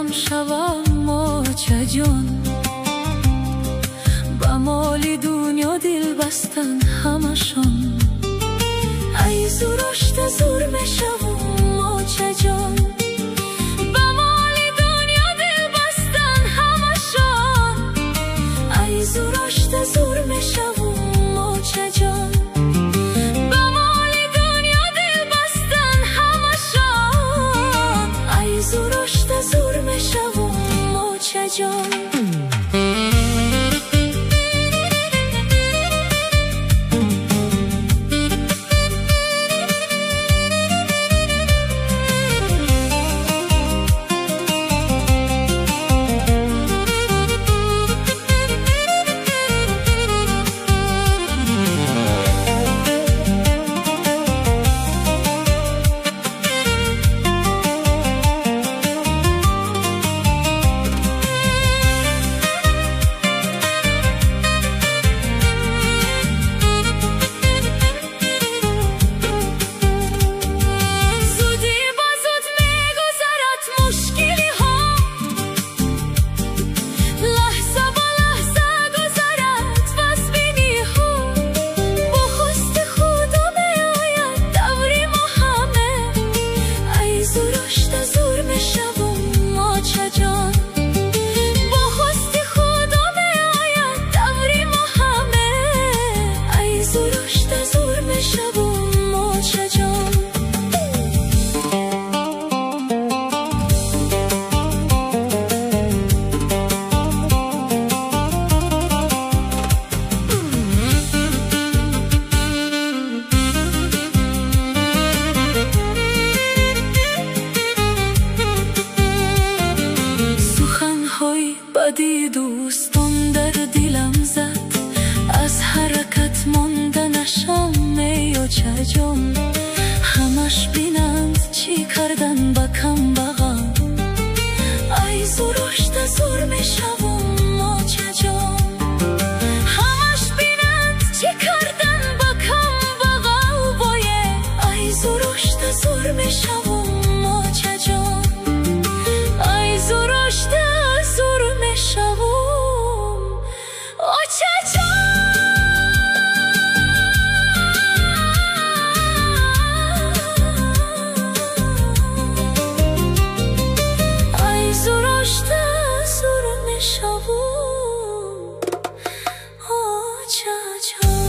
شوم آچه جان، با مالی دنیا دل بستن همشان. ای زورشت زور میشوم آچه جان، با مالی دنیا دل بستن همشان. ای زورشت زور میشوم آچه جان، با مالی دنیا دل بستن همشان. ای زورشت زور میشوم آچه جان. بدی دوستان در دلم زد، از حرکت مانده نشم ای آچه جان. همش بینند چی کردن با کم بغل، ای زورشت زور میشوم آچه جان. همش بینند چی کردن با کم بغل بایه، ای زورشت زور میشوم آچه جان. ای زورشت زور میشوم آچه جان. ای زورشت زور میشوم آچه جان.